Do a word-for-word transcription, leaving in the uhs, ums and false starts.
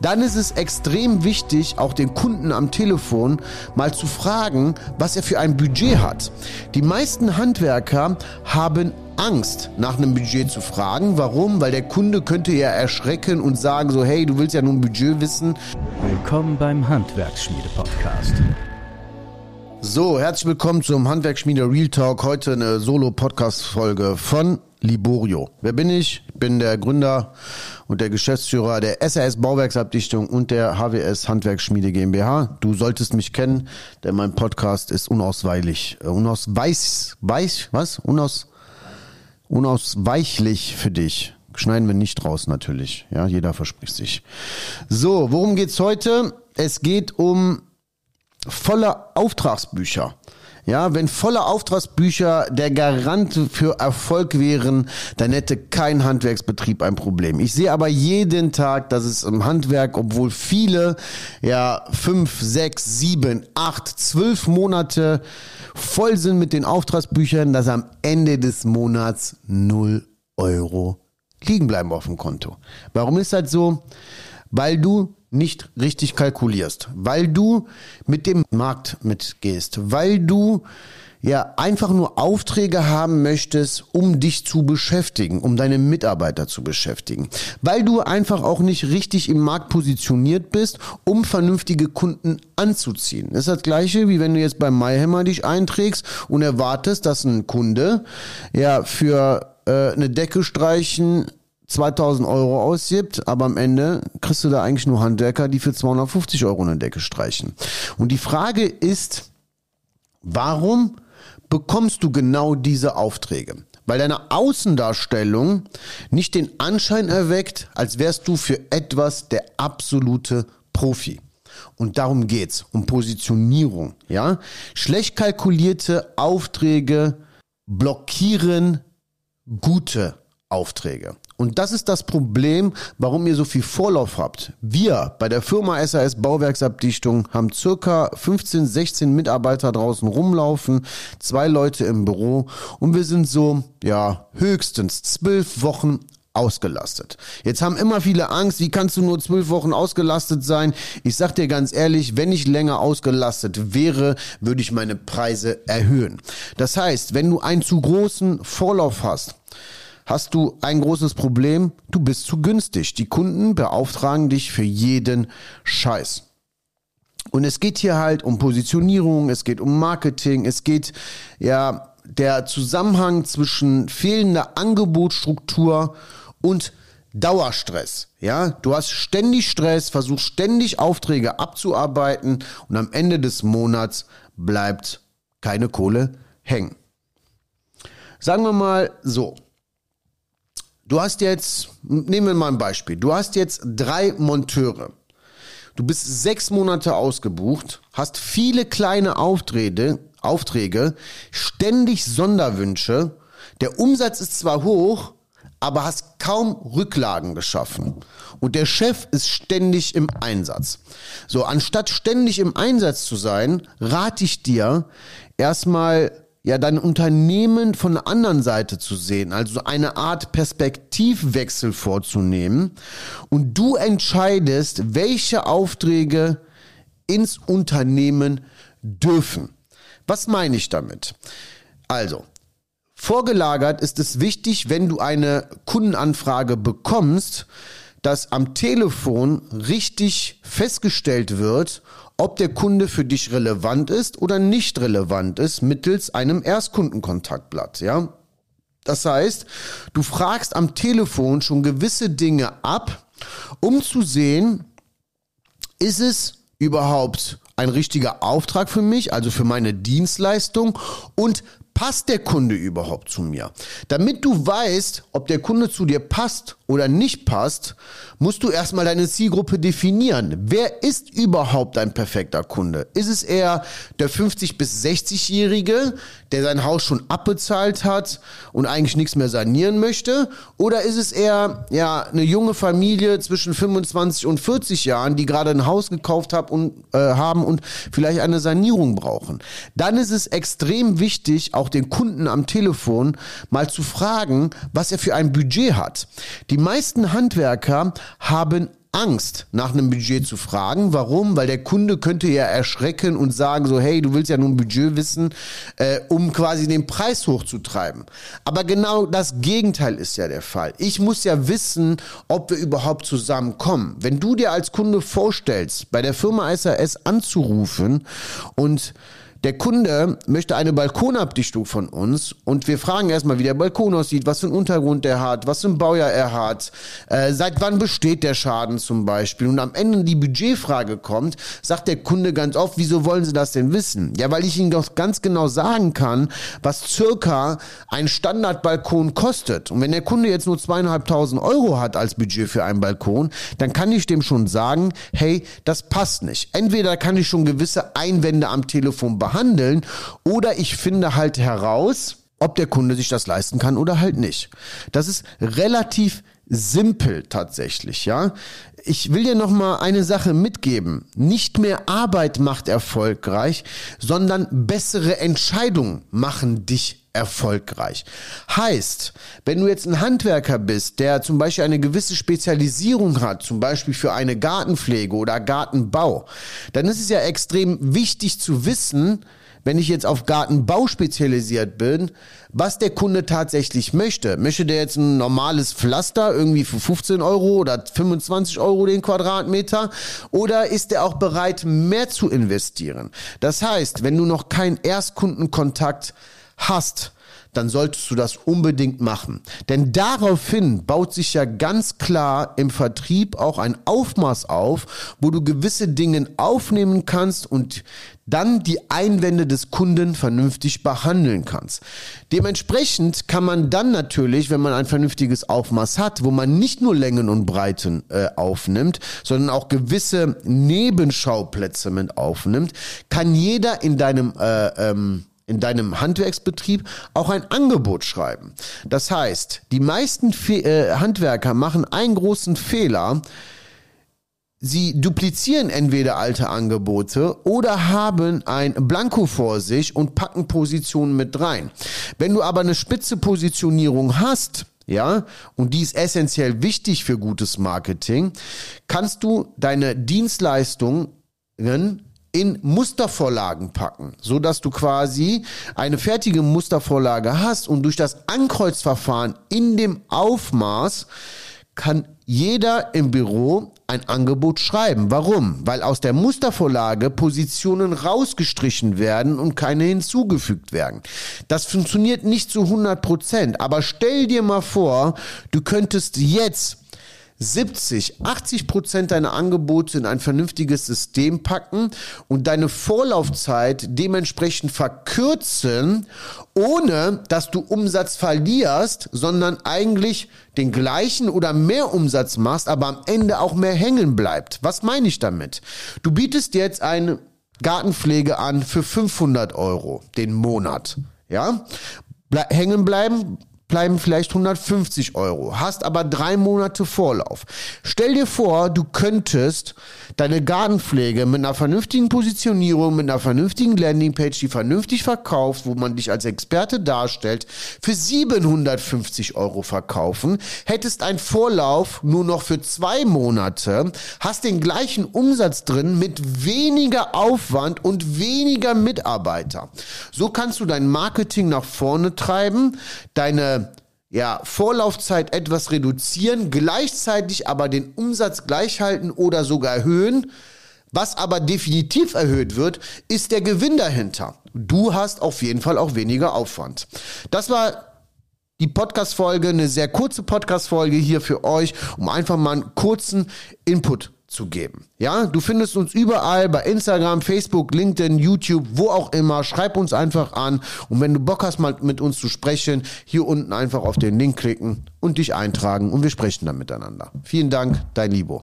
dann ist es extrem wichtig, auch den Kunden am Telefon mal zu fragen, was er für ein Budget hat. Die meisten Handwerker haben Angst, nach einem Budget zu fragen. Warum? Weil der Kunde könnte ja erschrecken und sagen so, hey, du willst ja nur ein Budget wissen. Willkommen beim Handwerksschmiede-Podcast. So, herzlich willkommen zum Handwerksschmiede Real Talk. Heute eine Solo-Podcast-Folge von Liborio. Wer bin ich? Ich bin der Gründer und der Geschäftsführer der S R S Bauwerksabdichtung und der H W S Handwerksschmiede GmbH. Du solltest mich kennen, denn mein Podcast ist unausweichlich. Äh, unausweich, weich, was? Unaus, unausweichlich für dich. Schneiden wir nicht raus natürlich. Ja, jeder verspricht sich. So, worum geht's heute? Es geht um volle Auftragsbücher. Ja, wenn volle Auftragsbücher der Garant für Erfolg wären, dann hätte kein Handwerksbetrieb ein Problem. Ich sehe aber jeden Tag, dass es im Handwerk, obwohl viele ja fünf, sechs, sieben, acht, zwölf Monate voll sind mit den Auftragsbüchern, dass am Ende des Monats null Euro liegen bleiben auf dem Konto. Warum ist das so? Weil du nicht richtig kalkulierst, weil du mit dem Markt mitgehst, weil du ja einfach nur Aufträge haben möchtest, um dich zu beschäftigen, um deine Mitarbeiter zu beschäftigen, weil du einfach auch nicht richtig im Markt positioniert bist, um vernünftige Kunden anzuziehen. Das ist das Gleiche, wie wenn du jetzt beim MyHammer dich einträgst und erwartest, dass ein Kunde ja für äh, eine Decke streichen zweitausend Euro ausgibt, aber am Ende kriegst du da eigentlich nur Handwerker, die für zweihundertfünfzig Euro eine Decke streichen. Und die Frage ist, warum bekommst du genau diese Aufträge? Weil deine Außendarstellung nicht den Anschein erweckt, als wärst du für etwas der absolute Profi. Und darum geht's, um Positionierung, ja? Schlecht kalkulierte Aufträge blockieren gute Aufträge. Und das ist das Problem, warum ihr so viel Vorlauf habt. Wir bei der Firma S R S Bauwerksabdichtung haben circa fünfzehn, sechzehn Mitarbeiter draußen rumlaufen, zwei Leute im Büro und wir sind so, ja, höchstens zwölf Wochen ausgelastet. Jetzt haben immer viele Angst, wie kannst du nur zwölf Wochen ausgelastet sein? Ich sag dir ganz ehrlich, wenn ich länger ausgelastet wäre, würde ich meine Preise erhöhen. Das heißt, wenn du einen zu großen Vorlauf hast, hast du ein großes Problem, du bist zu günstig. Die Kunden beauftragen dich für jeden Scheiß. Und es geht hier halt um Positionierung, es geht um Marketing, es geht ja der Zusammenhang zwischen fehlender Angebotsstruktur und Dauerstress. Ja, du hast ständig Stress, versuchst ständig Aufträge abzuarbeiten und am Ende des Monats bleibt keine Kohle hängen. Sagen wir mal so. Du hast jetzt, nehmen wir mal ein Beispiel, du hast jetzt drei Monteure. Du bist sechs Monate ausgebucht, hast viele kleine Aufträge, Aufträge, ständig Sonderwünsche. Der Umsatz ist zwar hoch, aber hast kaum Rücklagen geschaffen. Und der Chef ist ständig im Einsatz. So, anstatt ständig im Einsatz zu sein, rate ich dir, erstmal ja, dein Unternehmen von der anderen Seite zu sehen, also eine Art Perspektivwechsel vorzunehmen und du entscheidest, welche Aufträge ins Unternehmen dürfen. Was meine ich damit? Also, vorgelagert ist es wichtig, wenn du eine Kundenanfrage bekommst, dass am Telefon richtig festgestellt wird, ob der Kunde für dich relevant ist oder nicht relevant ist, mittels einem Erstkundenkontaktblatt, ja. Das heißt, du fragst am Telefon schon gewisse Dinge ab, um zu sehen, ist es überhaupt ein richtiger Auftrag für mich, also für meine Dienstleistung, und passt der Kunde überhaupt zu mir? Damit du weißt, ob der Kunde zu dir passt oder nicht passt, musst du erstmal deine Zielgruppe definieren. Wer ist überhaupt ein perfekter Kunde? Ist es eher der fünfzig- bis sechzig-Jährige, der sein Haus schon abbezahlt hat und eigentlich nichts mehr sanieren möchte? Oder ist es eher ja eine junge Familie zwischen fünfundzwanzig und vierzig Jahren, die gerade ein Haus gekauft hat und, äh, haben und vielleicht eine Sanierung brauchen? Dann ist es extrem wichtig, auch den Kunden am Telefon mal zu fragen, was er für ein Budget hat. Die meisten Handwerker haben Angst, nach einem Budget zu fragen. Warum? Weil der Kunde könnte ja erschrecken und sagen so, hey, du willst ja nur ein Budget wissen, äh, um quasi den Preis hochzutreiben. Aber genau das Gegenteil ist ja der Fall. Ich muss ja wissen, ob wir überhaupt zusammenkommen. Wenn du dir als Kunde vorstellst, bei der Firma S A S anzurufen und der Kunde möchte eine Balkonabdichtung von uns und wir fragen erstmal, wie der Balkon aussieht, was für einen Untergrund er hat, was für ein Baujahr er hat, äh, seit wann besteht der Schaden zum Beispiel. Und am Ende die Budgetfrage kommt, sagt der Kunde ganz oft, wieso wollen Sie das denn wissen? Ja, weil ich Ihnen doch ganz genau sagen kann, was circa ein Standardbalkon kostet. Und wenn der Kunde jetzt nur zweieinhalbtausend Euro hat als Budget für einen Balkon, dann kann ich dem schon sagen, hey, das passt nicht. Entweder kann ich schon gewisse Einwände am Telefon behandeln, handeln oder ich finde halt heraus, ob der Kunde sich das leisten kann oder halt nicht. Das ist relativ simpel tatsächlich, ja. Ich will dir noch mal eine Sache mitgeben. Nicht mehr Arbeit macht erfolgreich, sondern bessere Entscheidungen machen dich erfolgreich. Heißt, wenn du jetzt ein Handwerker bist, der zum Beispiel eine gewisse Spezialisierung hat, zum Beispiel für eine Gartenpflege oder Gartenbau, dann ist es ja extrem wichtig zu wissen, wenn ich jetzt auf Gartenbau spezialisiert bin, was der Kunde tatsächlich möchte. Möchte der jetzt ein normales Pflaster irgendwie für fünfzehn Euro oder fünfundzwanzig Euro den Quadratmeter oder ist er auch bereit, mehr zu investieren? Das heißt, wenn du noch keinen Erstkundenkontakt hast, dann solltest du das unbedingt machen. Denn daraufhin baut sich ja ganz klar im Vertrieb auch ein Aufmaß auf, wo du gewisse Dinge aufnehmen kannst und dann die Einwände des Kunden vernünftig behandeln kannst. Dementsprechend kann man dann natürlich, wenn man ein vernünftiges Aufmaß hat, wo man nicht nur Längen und Breiten äh, aufnimmt, sondern auch gewisse Nebenschauplätze mit aufnimmt, kann jeder in deinem äh, ähm, in deinem Handwerksbetrieb auch ein Angebot schreiben. Das heißt, die meisten Fe- äh, Handwerker machen einen großen Fehler. Sie duplizieren entweder alte Angebote oder haben ein Blanko vor sich und packen Positionen mit rein. Wenn du aber eine spitze Positionierung hast, ja, und die ist essentiell wichtig für gutes Marketing, kannst du deine Dienstleistungen in Mustervorlagen packen, so dass du quasi eine fertige Mustervorlage hast und durch das Ankreuzverfahren in dem Aufmaß kann jeder im Büro ein Angebot schreiben. Warum? Weil aus der Mustervorlage Positionen rausgestrichen werden und keine hinzugefügt werden. Das funktioniert nicht zu hundert Prozent, aber stell dir mal vor, du könntest jetzt siebzig, achtzig Prozent deiner Angebote in ein vernünftiges System packen und deine Vorlaufzeit dementsprechend verkürzen, ohne dass du Umsatz verlierst, sondern eigentlich den gleichen oder mehr Umsatz machst, aber am Ende auch mehr hängen bleibt. Was meine ich damit? Du bietest jetzt eine Gartenpflege an für fünfhundert Euro den Monat, ja? Ble- hängen bleiben bleiben vielleicht hundertfünfzig Euro, hast aber drei Monate Vorlauf. Stell dir vor, du könntest deine Gartenpflege mit einer vernünftigen Positionierung, mit einer vernünftigen Landingpage, die vernünftig verkauft, wo man dich als Experte darstellt, für siebenhundertfünfzig Euro verkaufen, hättest einen Vorlauf nur noch für zwei Monate, hast den gleichen Umsatz drin mit weniger Aufwand und weniger Mitarbeiter. So kannst du dein Marketing nach vorne treiben, deine ja, Vorlaufzeit etwas reduzieren, gleichzeitig aber den Umsatz gleich halten oder sogar erhöhen. Was aber definitiv erhöht wird, ist der Gewinn dahinter. Du hast auf jeden Fall auch weniger Aufwand. Das war die Podcast-Folge, eine sehr kurze Podcast-Folge hier für euch, um einfach mal einen kurzen Input zu geben. Ja, du findest uns überall bei Instagram, Facebook, LinkedIn, YouTube, wo auch immer. Schreib uns einfach an und wenn du Bock hast, mal mit uns zu sprechen, hier unten einfach auf den Link klicken und dich eintragen und wir sprechen dann miteinander. Vielen Dank, dein Libo.